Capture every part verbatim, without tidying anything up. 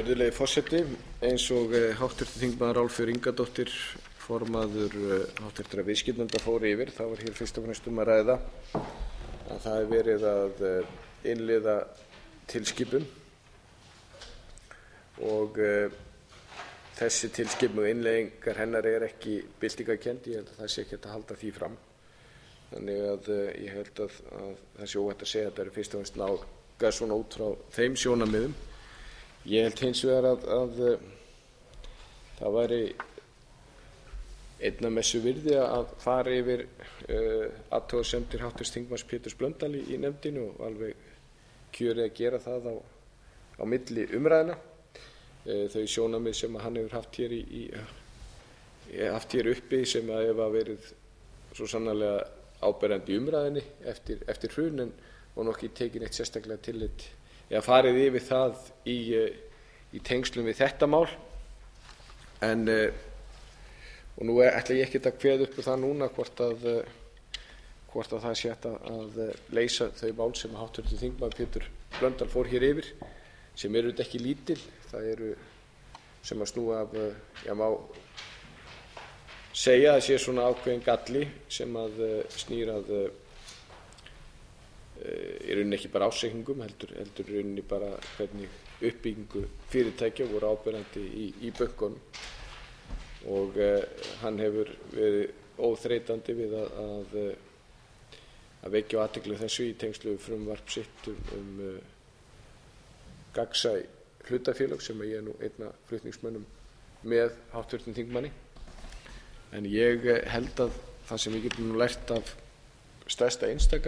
Virðulegi forseti, eins og háttvirtur þingmaður Álfheiður Ingadóttir, formaður háttvirtra viðskiptanefndar fór yfir, þá er hér fyrst og fremst um að ræða að það er verið að innleiða tilskipun og þessi tilskipun og innleiðingar hennar er ekki byltingarkennd. Ég held að það sé ekki hægt að halda því fram. Þannig að ég held að, að það sé óhætt að segja að þetta eru fyrst og fremst nálgað svona út frá þeim sjónarmiðum. Ég held hins vegar að, að það væri einna mestu virði að fara yfir uh, athugasemdir háttvirts þingmanns Péturs Blöndal í, í nefndinni og alveg kjörið að gera það á, á milli umræðna. Uh, þau sjónarmið sem hann hefur haft hér, í, í, haft hér uppi sem að hefa verið svo sannarlega áberandi í umræðinni eftir, eftir hrun en og nokkið tekin eitt sérstaklega tillit eða farið yfir það í, í tengslum við þetta mál. En og nú ætla ég ekkert að kveða upp úr það núna hvort að, hvort að það sé hægt að leysa þau mál sem háttvirtur þingmaður Pétur Blöndal fór hér yfir, sem eru ekki lítil. Það eru sem að snúa af, já má segja að sé svona ákveðin galli sem að snýr að í rauninni ekki bara ársreikningum, heldur, heldur í rauninni bara hvernig uppbyggingu fyrirtækja voru áberandi í, í bönkunum. Og uh, hann hefur verið óþreytandi við að, að, að vekja á athygli þessu í tengslu við frumvarp sitt um, um uh, gagnsæ hlutafélög sem ég er nú einna flutningsmönnum með háttvirtum þingmanni. En ég held að það sem við getum nú lært af stærsta einstaka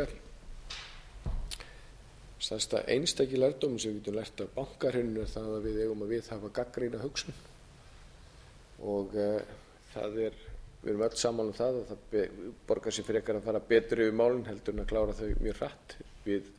stærsta einstaki lærdómur sem við getum lært af bankahruninu er það að við eigum að viðhafa gagnrýna hugsun. Og uh, það er, við erum öll saman um það að það borgar sér frekar að fara betur yfir málin heldur en að klára þau mjög hratt. Við,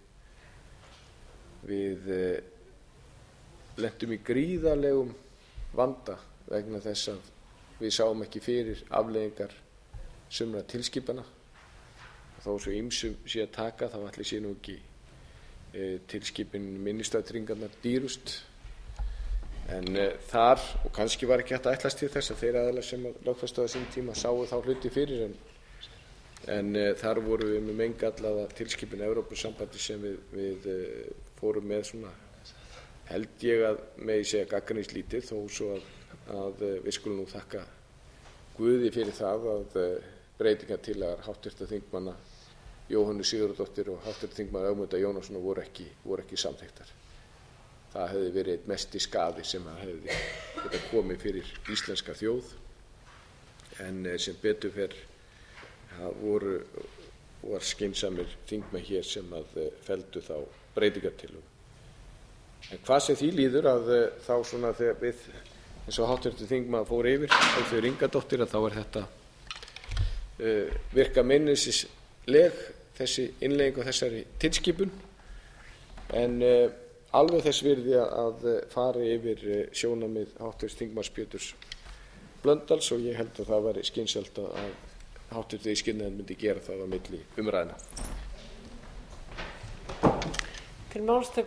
við uh, lentum í gríðarlegum vanda vegna þess að við sáum ekki fyrir afleiðingar sumra tilskipana. Þó svo ýmsum sé að taka þá ætli sé nú ekki uh, tilskipin minnisstæðtryggingarnar dýrust. En uh, þar, og kannski var ekki hægt að ætlast til þess að þeir aðilar sem lögfestu á sín tíma sáu þá hluti fyrir en, en uh, þar voru við með meingallaða tilskipun Evrópusambandi sem við, við uh, fórum með svona, held ég að megi segja gagnrýnislítið þó svo að, að uh, við skulum nú þakka Guði fyrir það að uh, breytingartillagar háttvirtra þingmanna Jóhönnu Sigurðardóttur og háttvirtra þingmanna Ögmundar Jónassonar voru ekki, voru ekki samþykktar. Það hefði verið einn mesti skaði sem að hefði geta komið fyrir íslenska þjóð en sem betur fer voru var skynsamir þingmenn hér sem að felldu þá breytingartillögu. En hvað sem því líður að þá svona þegar við eins og háttvirtur þingmaður fór yfir Álfheiður Ingadóttir að þá er þetta uh, virka minnisleg þessi innleiðing á þessari tilskipun en uh, alveg þess virði að fara yfir sjónarmið háttvirts þingmanns Péturs Blöndals og ég held að það væri skynsamlegt að háttvirtur viðskiptanefnd myndi gera það á milli umræðna. Til máls tekur